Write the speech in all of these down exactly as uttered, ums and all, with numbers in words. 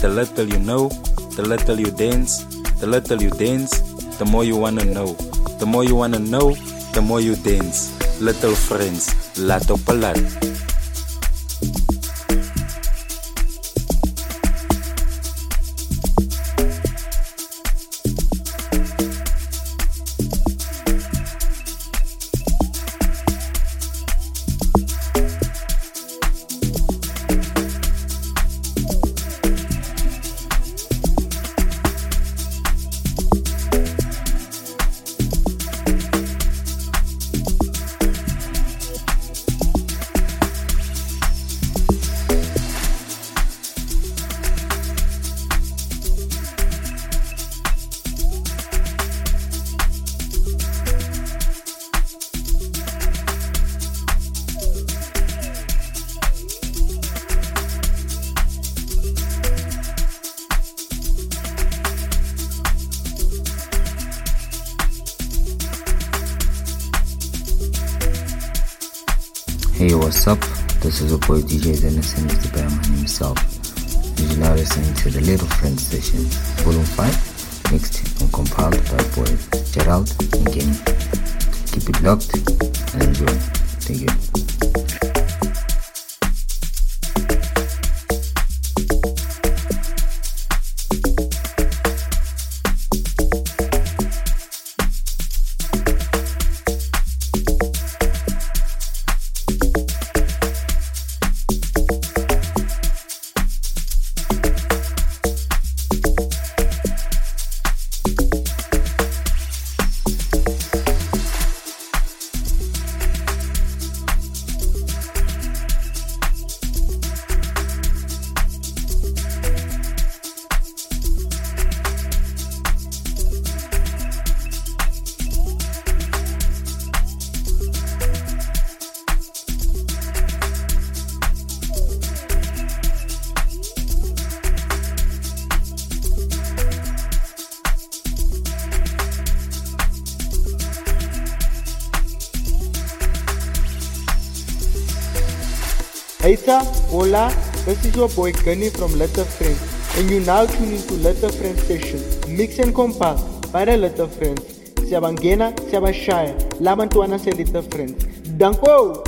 The little you know, the little you dance, the little you dance, the more you wanna know. The more you wanna know, the more you dance. Little friends, lato palat. Hey, what's up? This is your boy D J Dennis and the Bearman himself. You're now listening to the Little Friends Session, Volume five, mixed and compiled by boy Gerald and Kenny. Keep it locked and enjoy. Thank you. Hey sir, hola, this is your boy Gunny from Little Friends, and you now tune into Little Friends Session, mix and compile by the Little Friends. Siyabangena, siyabashaya, labantwana se Little Friends. Danko!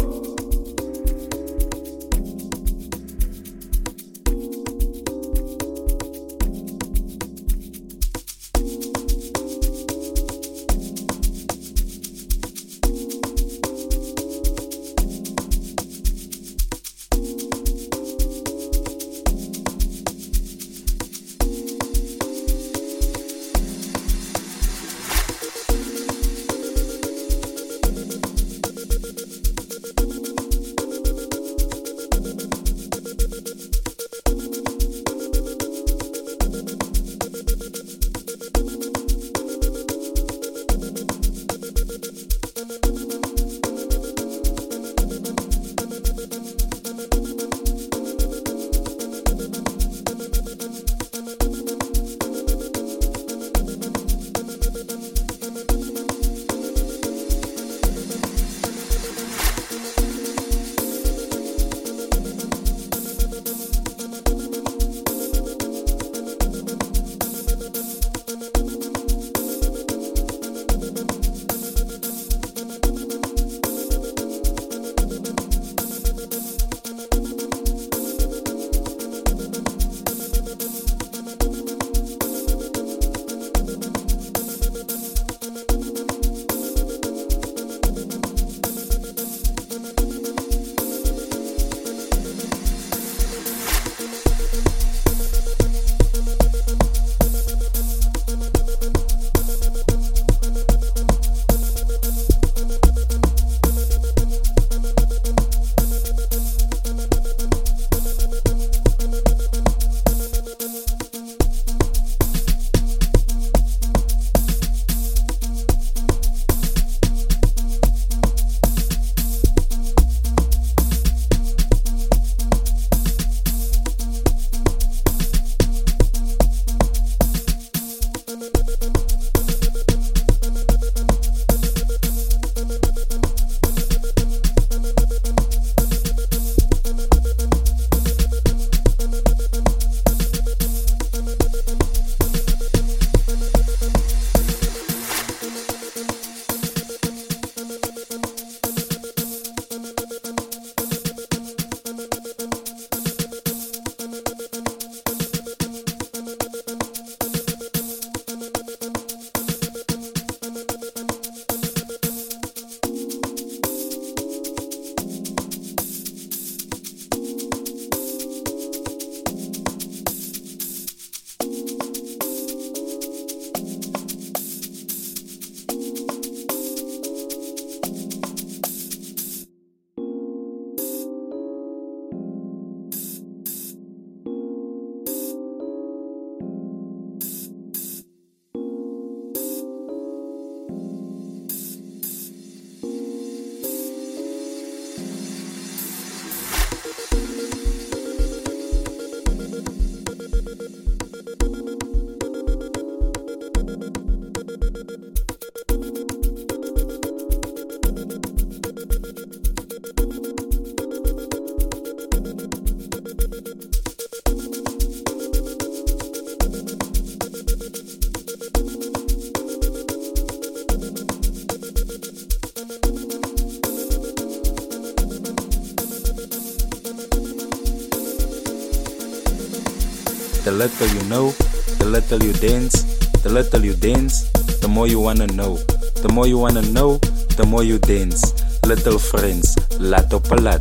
The little you know, the little you dance, the little you dance, the more you wanna know. The more you wanna know, the more you dance. Little friends, lato palat.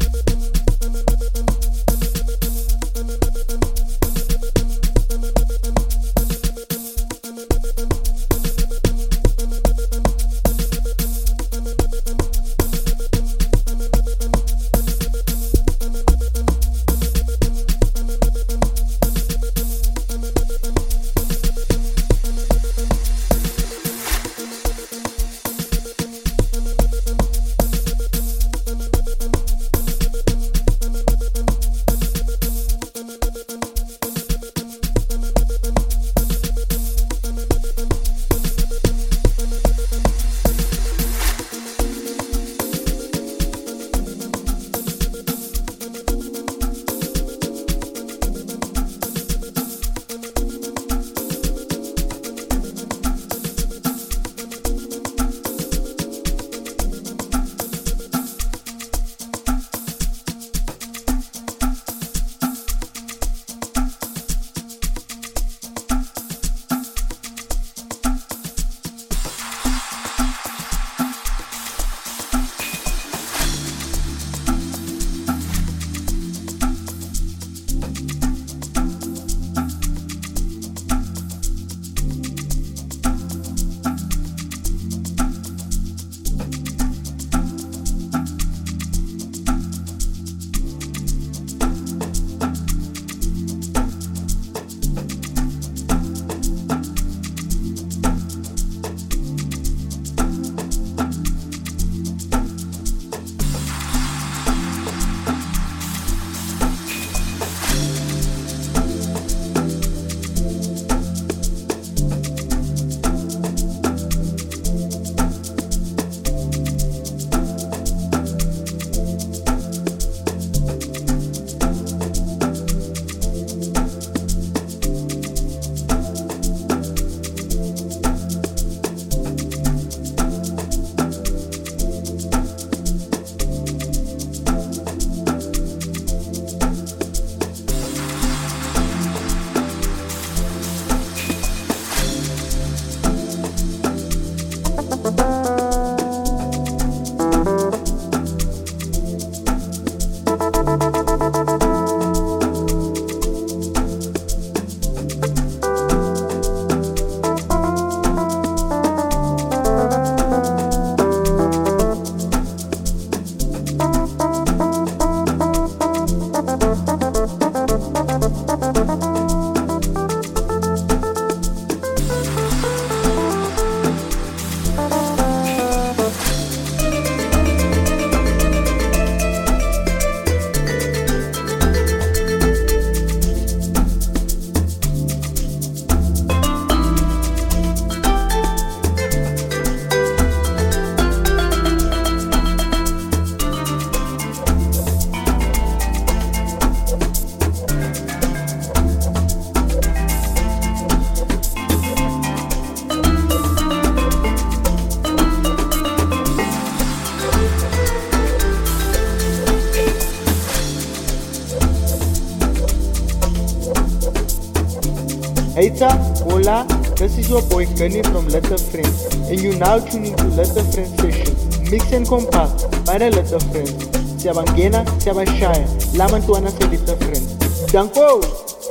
Hey, hola, this is your boy Gunny from Little Friends, and you now tuning to Little Friends Session, mix and compact by the Little Friends. Siyabangena, siyabashaya, lamantuana sa Little Friends. Danko!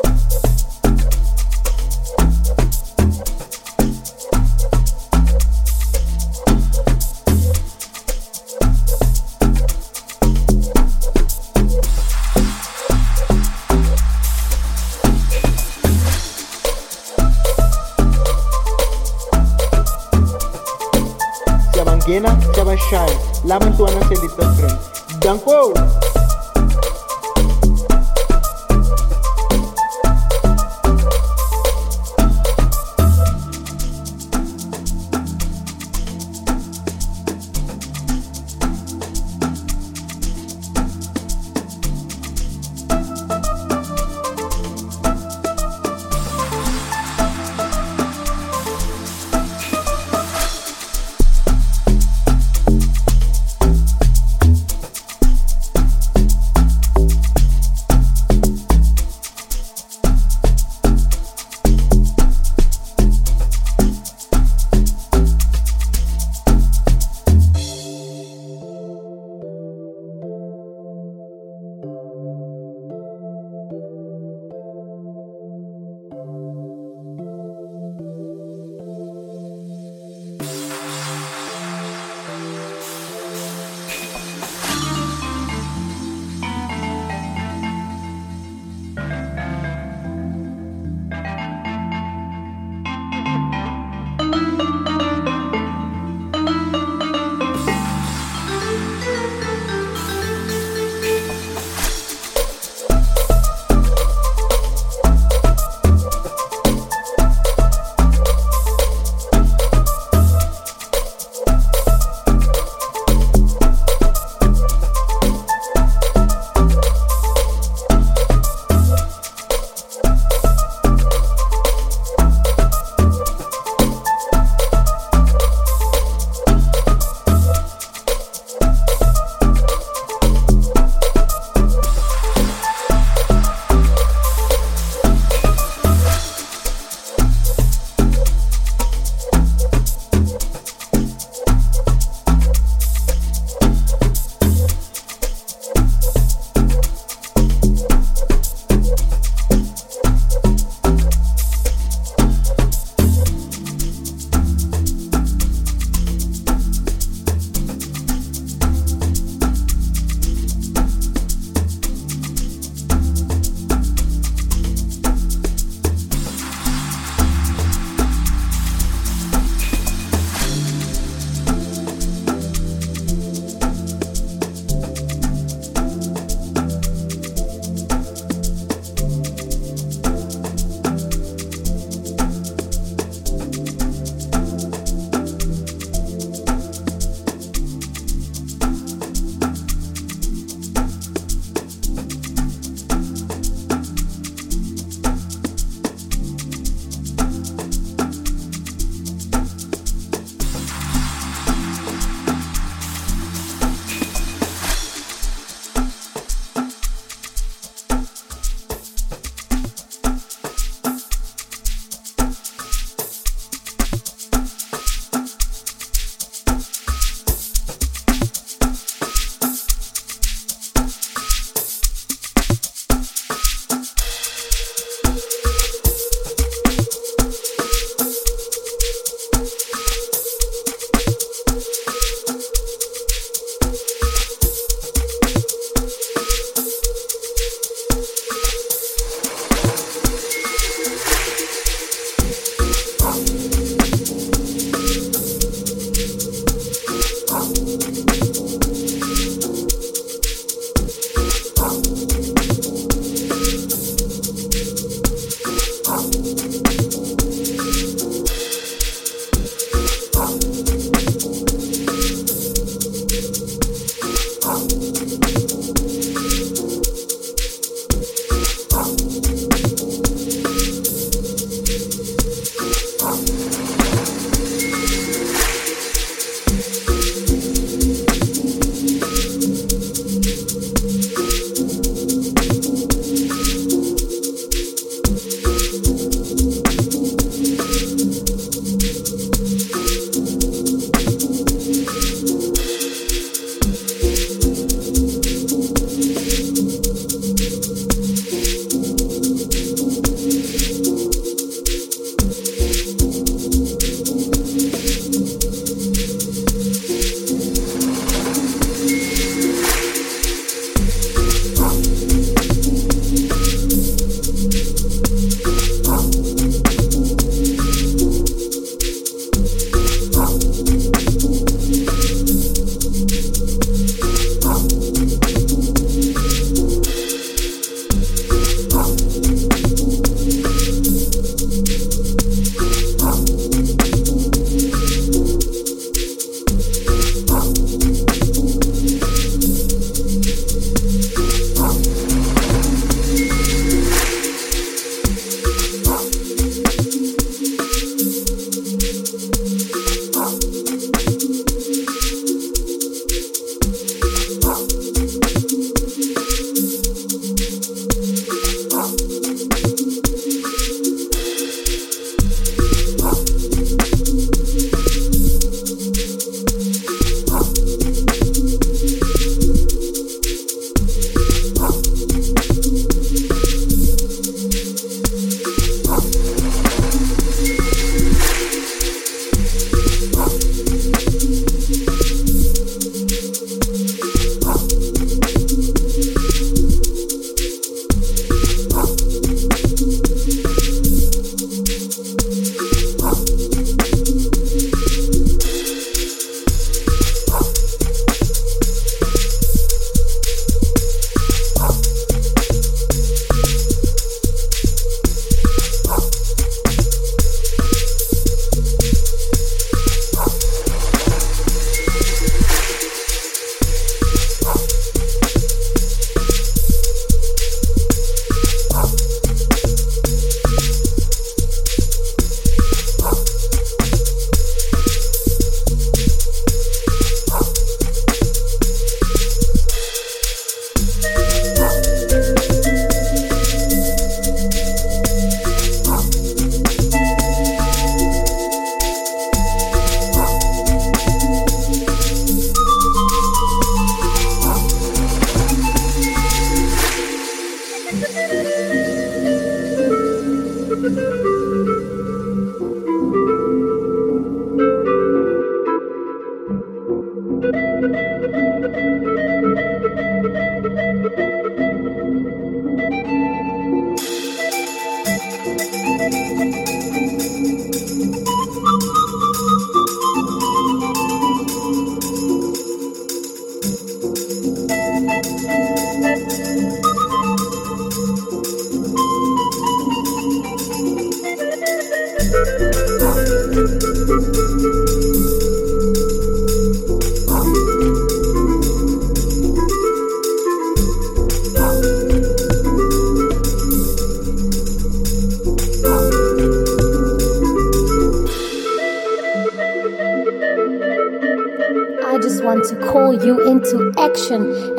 Siyabangena, siyabashaya, lamantuana sa Little Friends. Danko!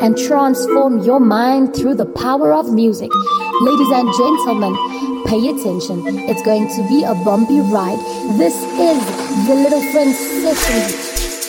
and transform your mind through the power of music. Ladies and gentlemen, pay attention. It's going to be a bumpy ride. This is the Little Friends Sessions.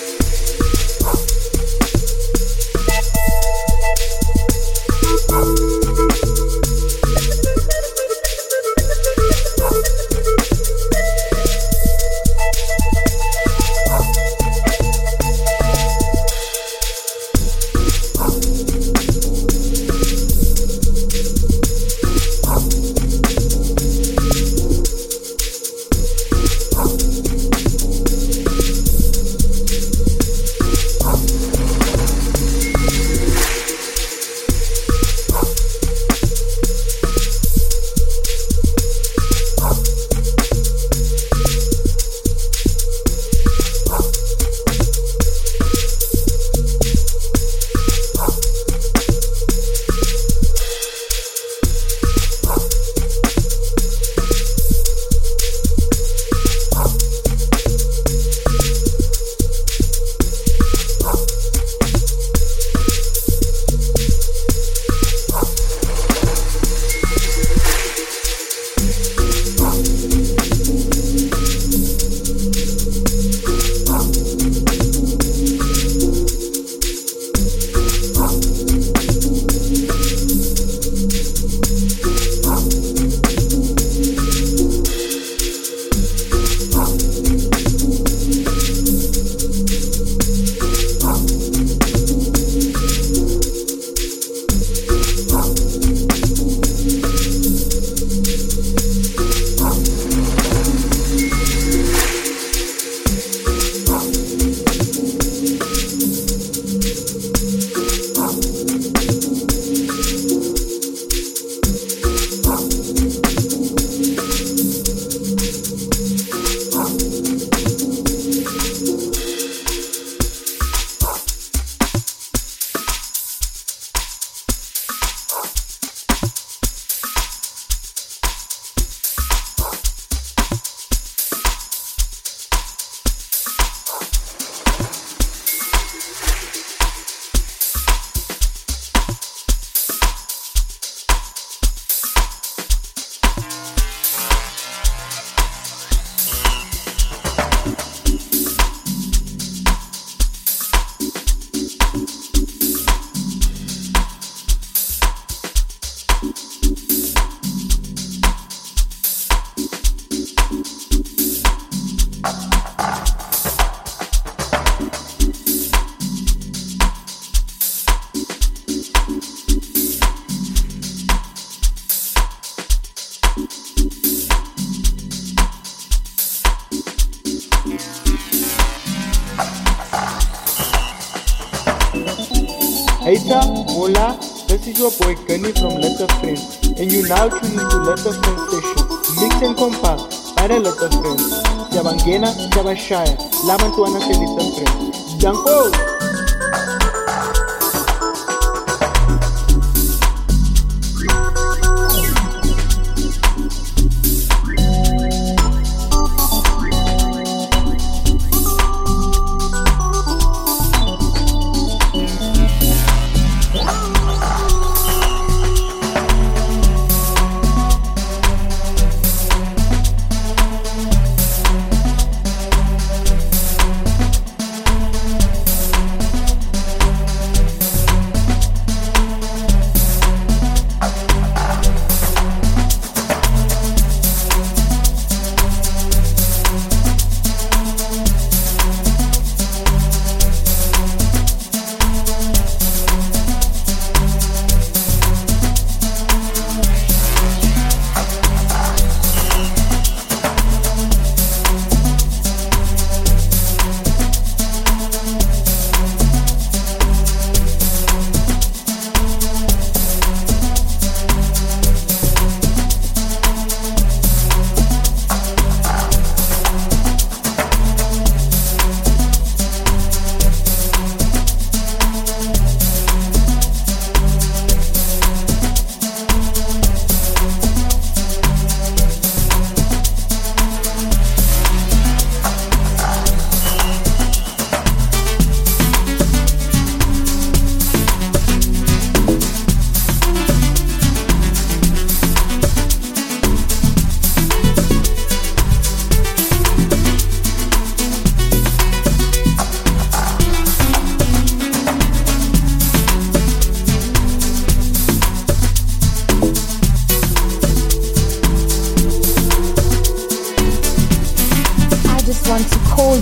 Hey ta, hola, this is your boy Gunny from Little Friends, and you now tune into Little Friends Session, mix and compact by the Little Friends. Siyabangena, siyabashaya, labantuana sa Little Friends. Danko!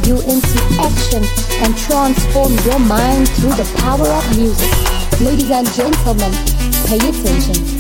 you into action and transform your mind through the power of music. Ladies and gentlemen, pay attention.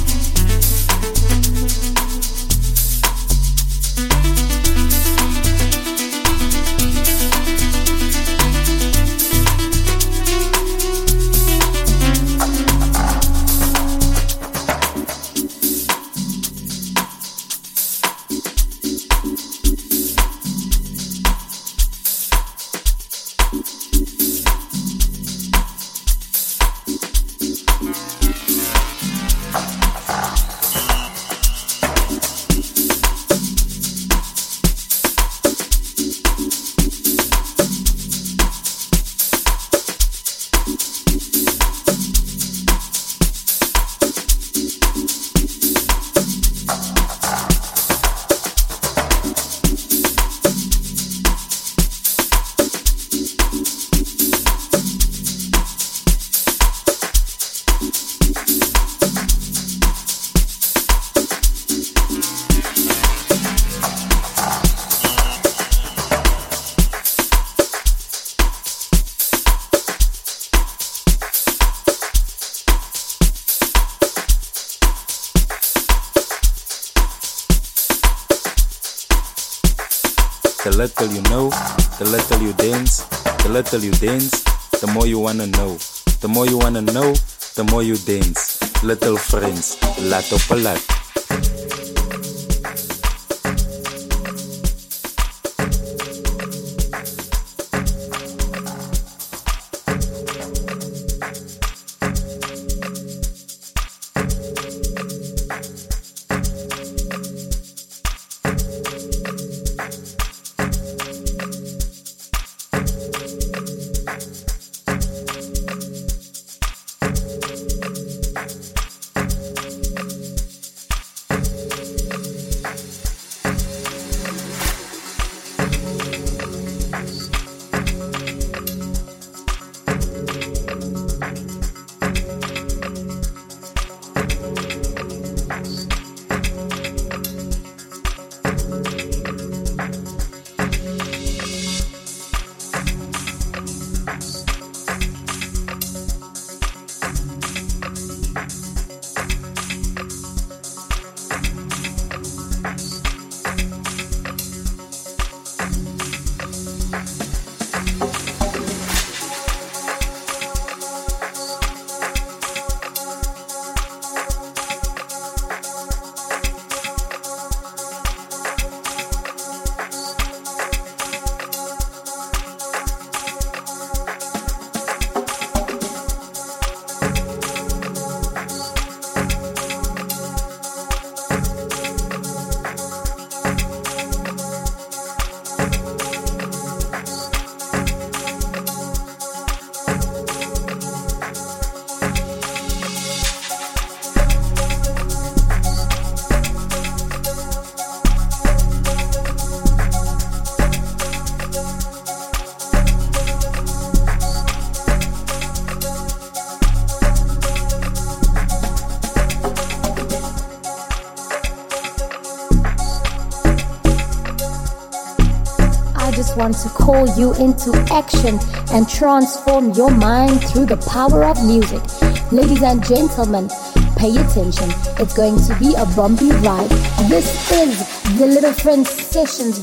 The little you know, the little you dance, the little you dance, the more you wanna know. The more you wanna know, the more you dance. Little friends, lato palat. Want to call you into action and transform your mind through the power of music. Ladies and gentlemen, pay attention. It's going to be a bumpy ride. This is the Little Friends Sessions.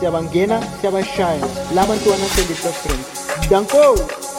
siyabangena siyabashaya labantwana se-Little Friends. Danko!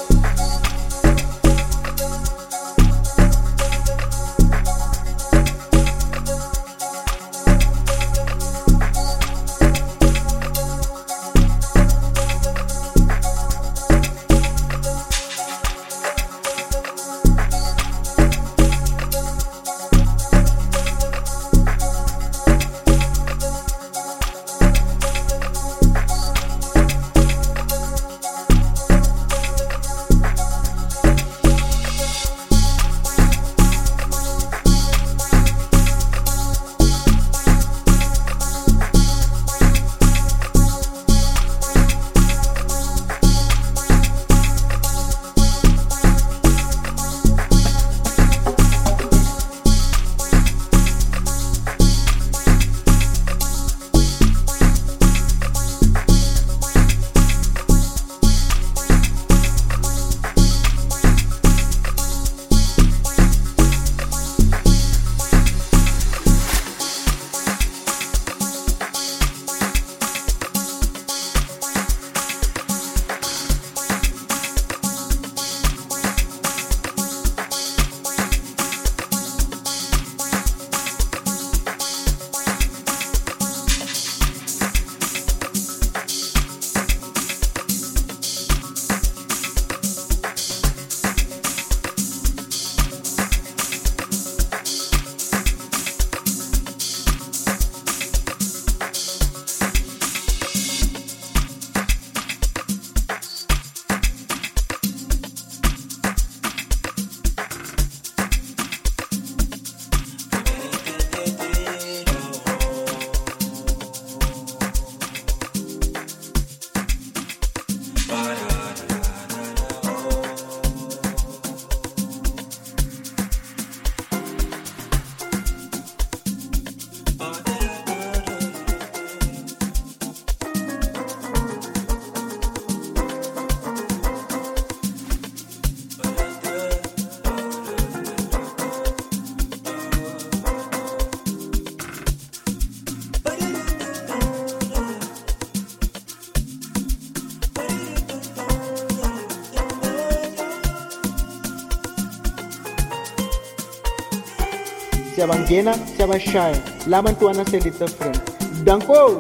siyabangena siyabashaya labantwana se-Little Friends. Danko!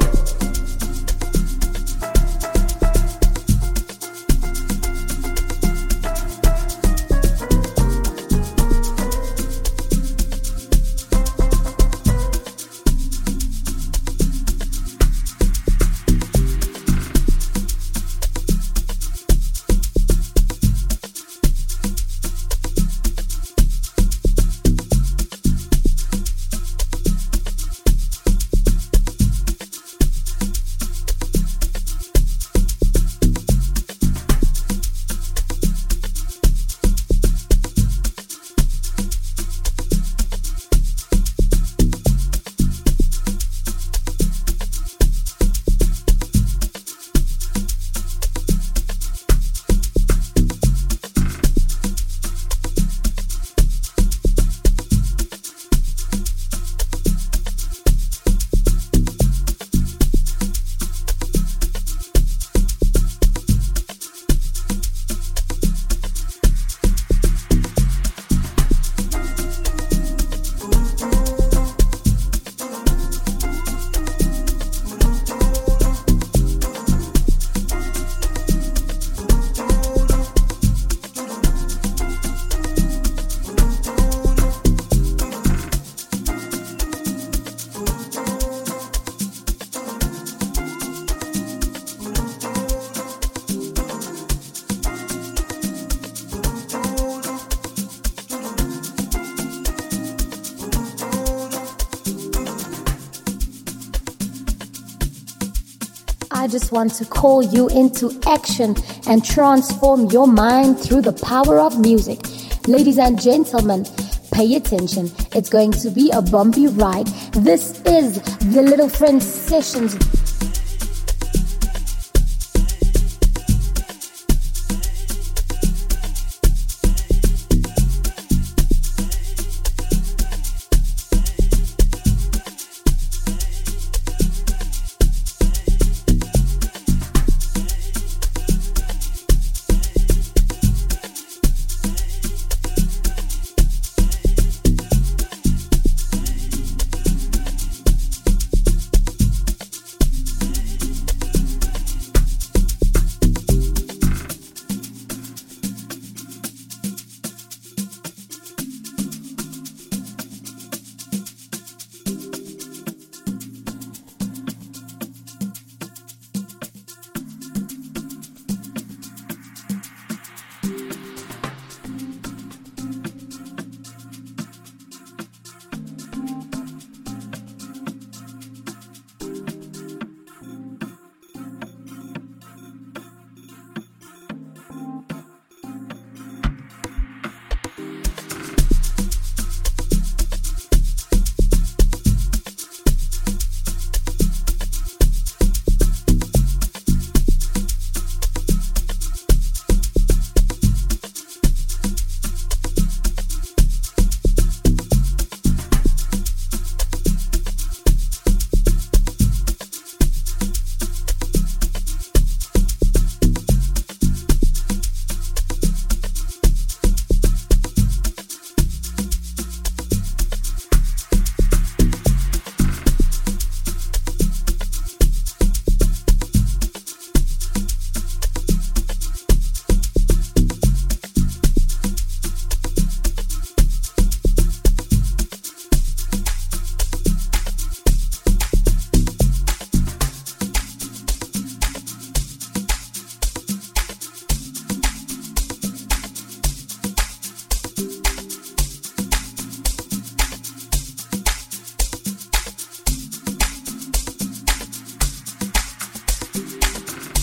I just want to call you into action and transform your mind through the power of music. Ladies and gentlemen, pay attention. It's going to be a bumpy ride. This is the Little Friends Sessions.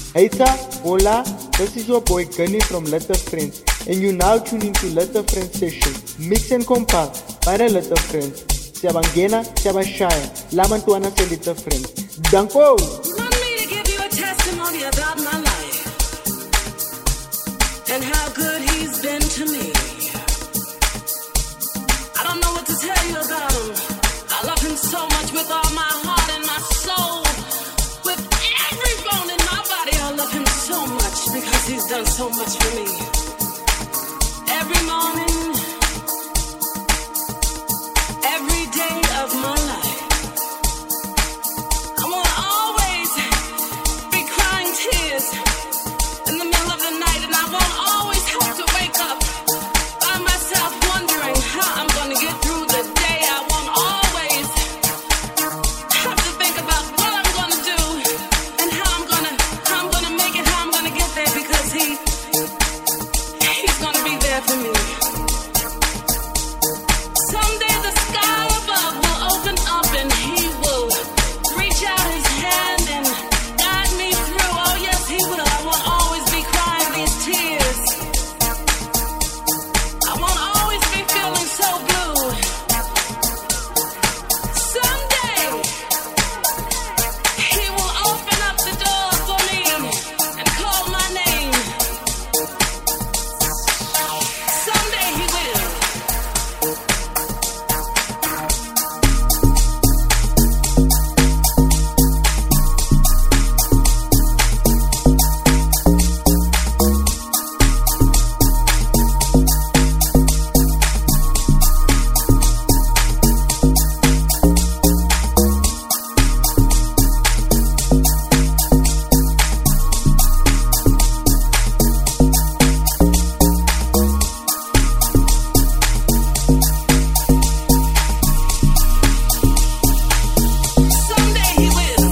Hey, hola, this is your boy Gunny from Little Friends, and you now tune into Little Friends Session, mix and compile by the Little Friends. Siyabangena, siyabashaya, lamantuana se Little Friends. Danko! You want me to give you a testimony about my life and how good he's been to me. I don't know what to tell you about him. I love him so much with all my heart and my soul. With every bone in my body, I love him so much because he's done so much for me. Every morning, every day of my life, I won't always be crying tears in the middle of the night, and I won't always have to wake up by myself wondering how I'm going to get through the day. I won't always have to think about what I'm going to do and how I'm going to how I'm going to make it, how I'm going to get there, because he he's going to be there for me. Someday the sky above will open up and he will reach out his hand and guide me through. Oh yes, he will. I won't always be crying these tears. I won't always be feeling so blue. Someday he will open up the door for me and call my name. Someday he will. Someday he will.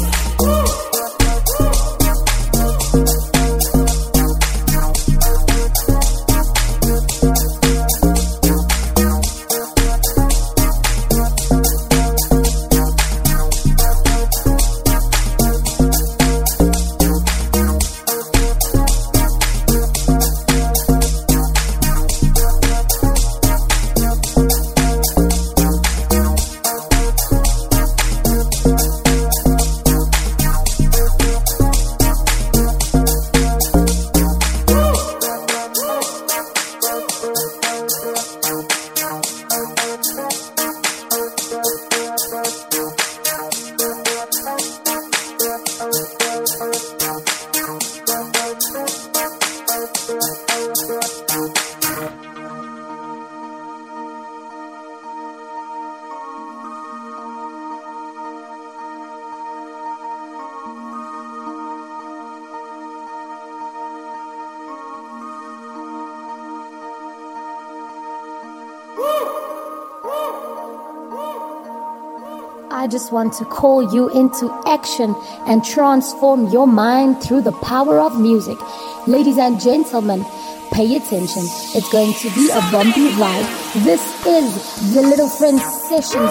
I just want to call you into action and transform your mind through the power of music. Ladies and gentlemen, pay attention. It's going to be a bumpy ride. This is the Little Friends Sessions.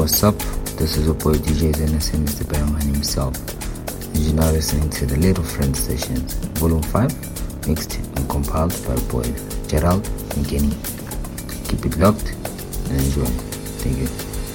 what's up? This is your boy D J Dennis and Mister Bearman himself. And you're now listening to the Little Friends Sessions, Volume five, mixed and compiled by boy Gerald and Kenny. Keep it locked and enjoy. Thank you.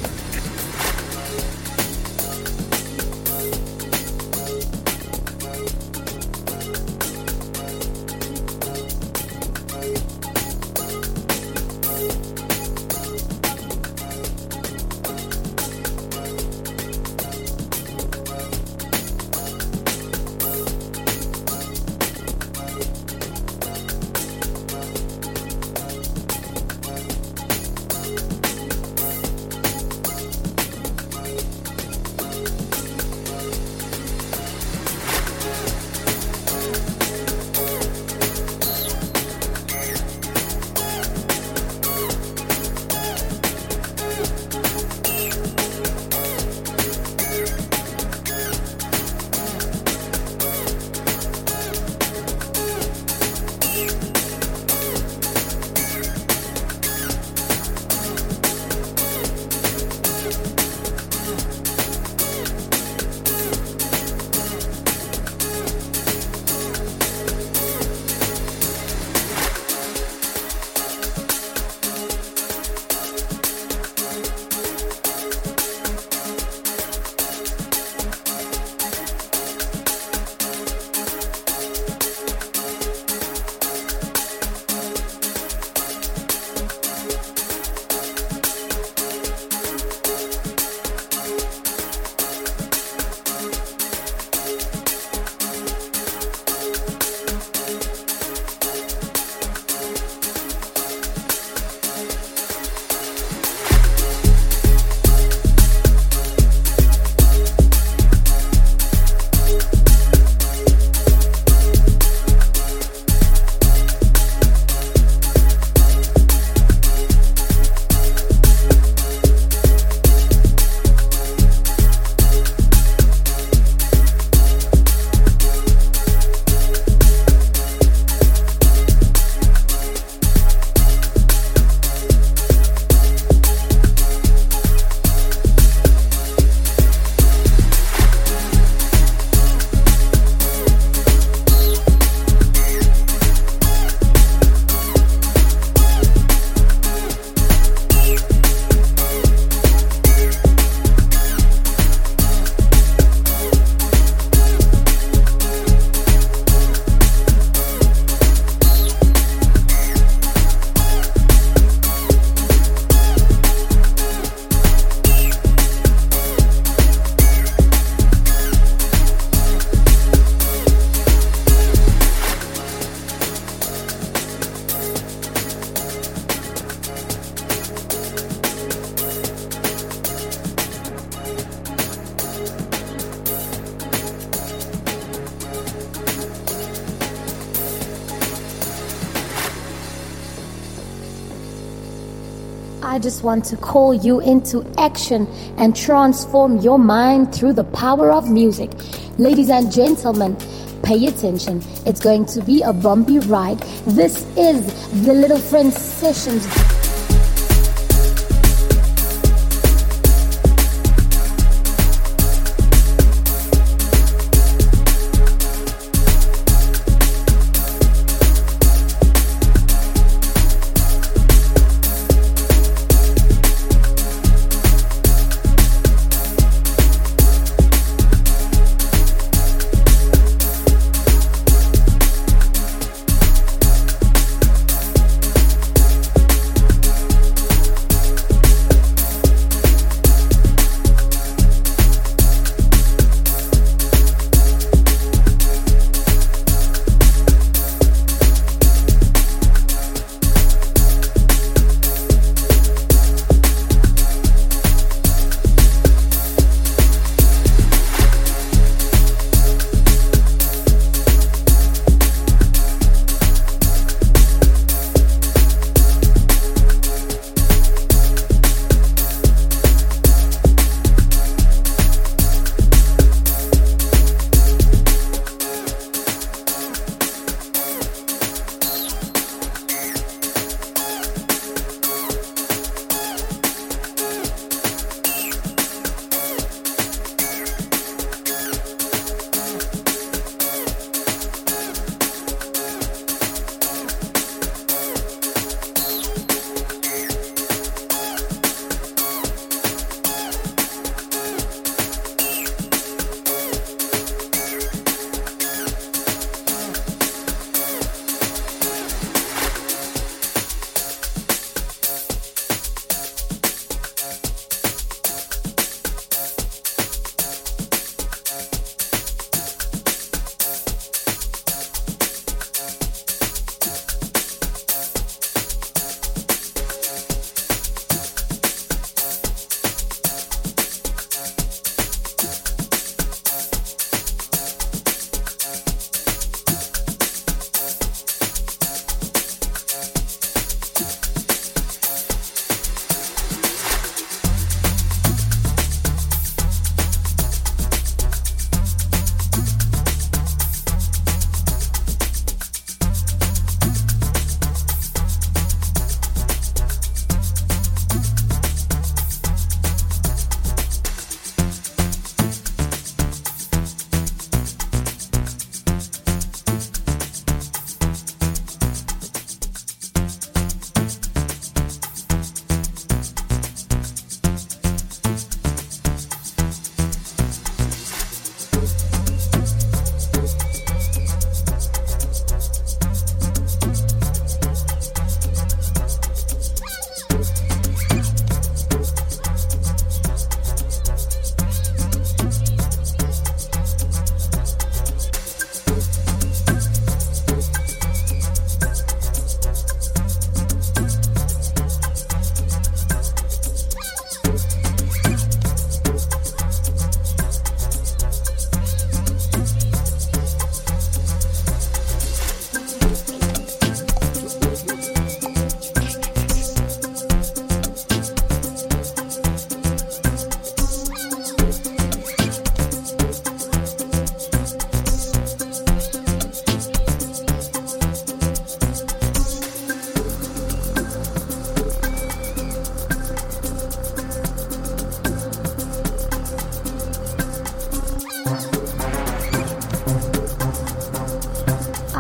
I just want to call you into action and transform your mind through the power of music. Ladies and gentlemen, pay attention. It's going to be a bumpy ride. This is the Little Friends Sessions.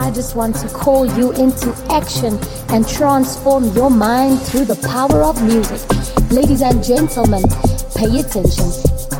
I just want to call you into action and transform your mind through the power of music. Ladies and gentlemen, pay attention.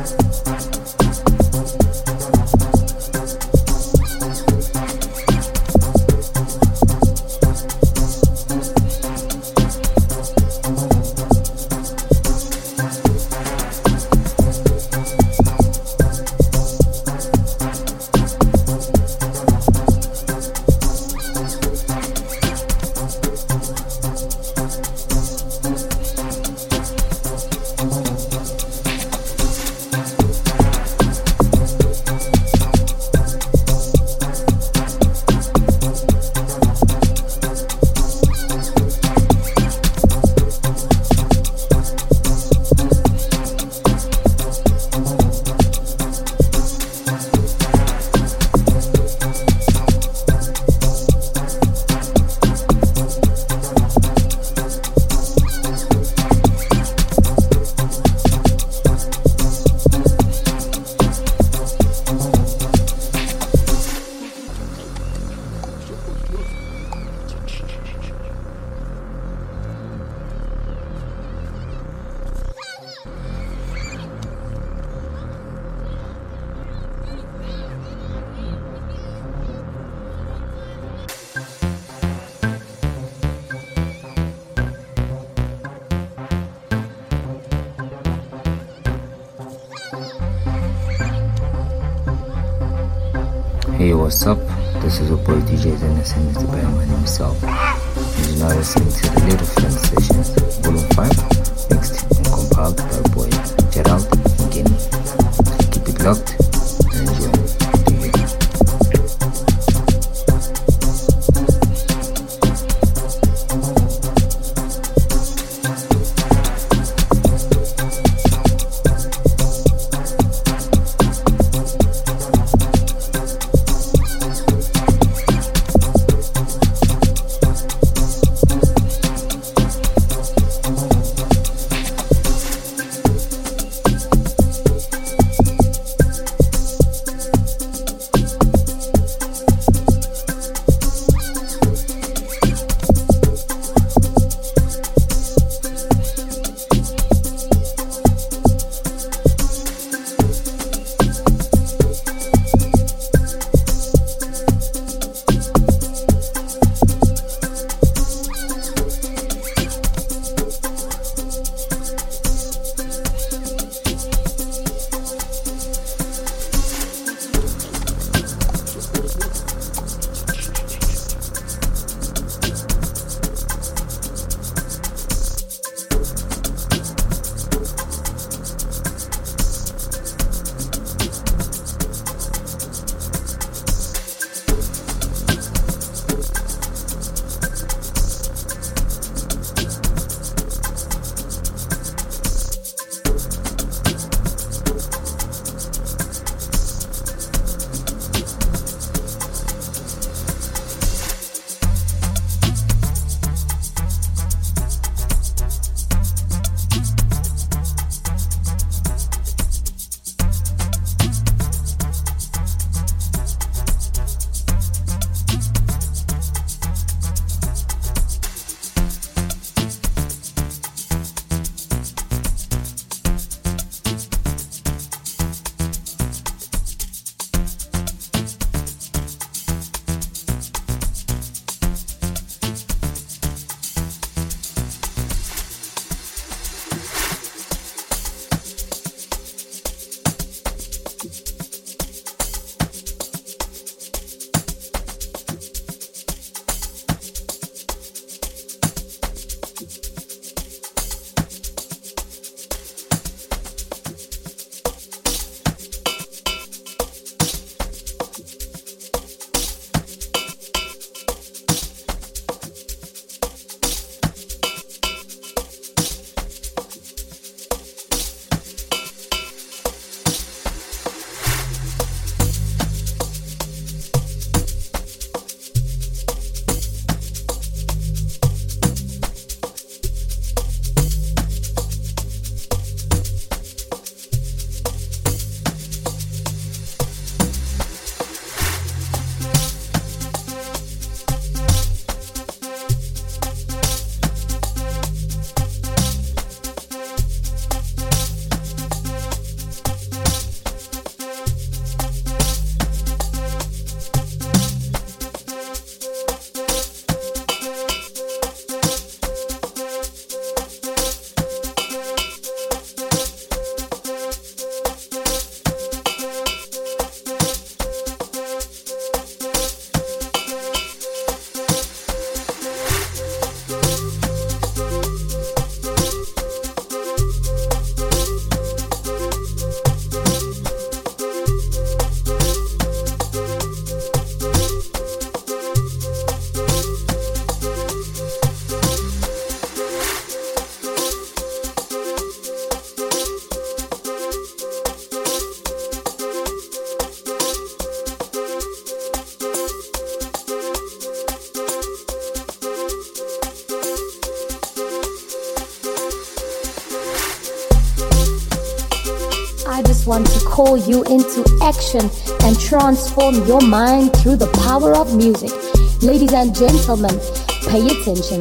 Hey, what's up? This is your boy D J Dennis and Mister Bearman himself. You're now listening to the Little Friends Sessions, Volume five, mixed and compiled by boy Gerald Guinea. Keep it locked and enjoy. Dig it. just want to call you into action and transform your mind through the power of music. Ladies and gentlemen, pay attention.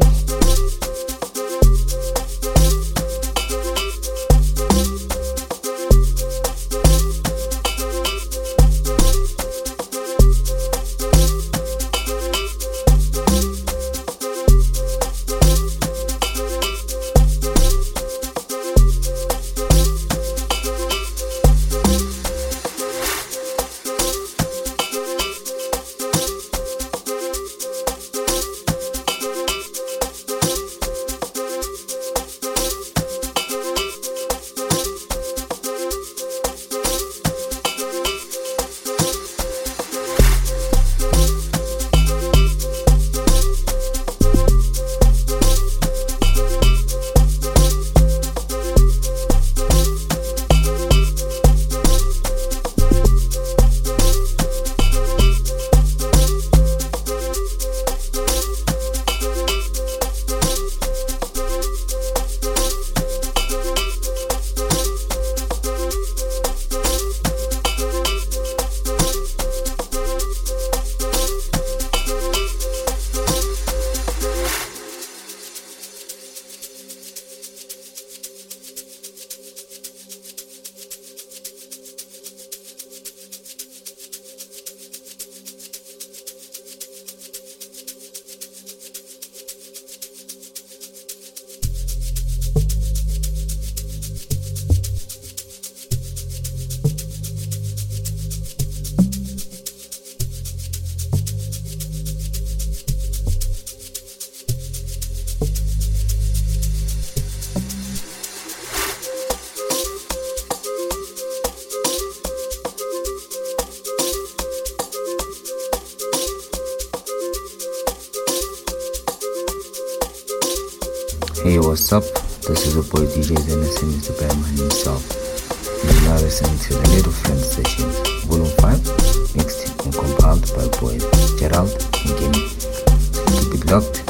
Hey, what's up? This is your boy D J Dennis and Mister Batman himself. You're now listening to the Little Friends Session, Volume five, mixed and compiled by boys Gerald and Kenny. Keep it locked.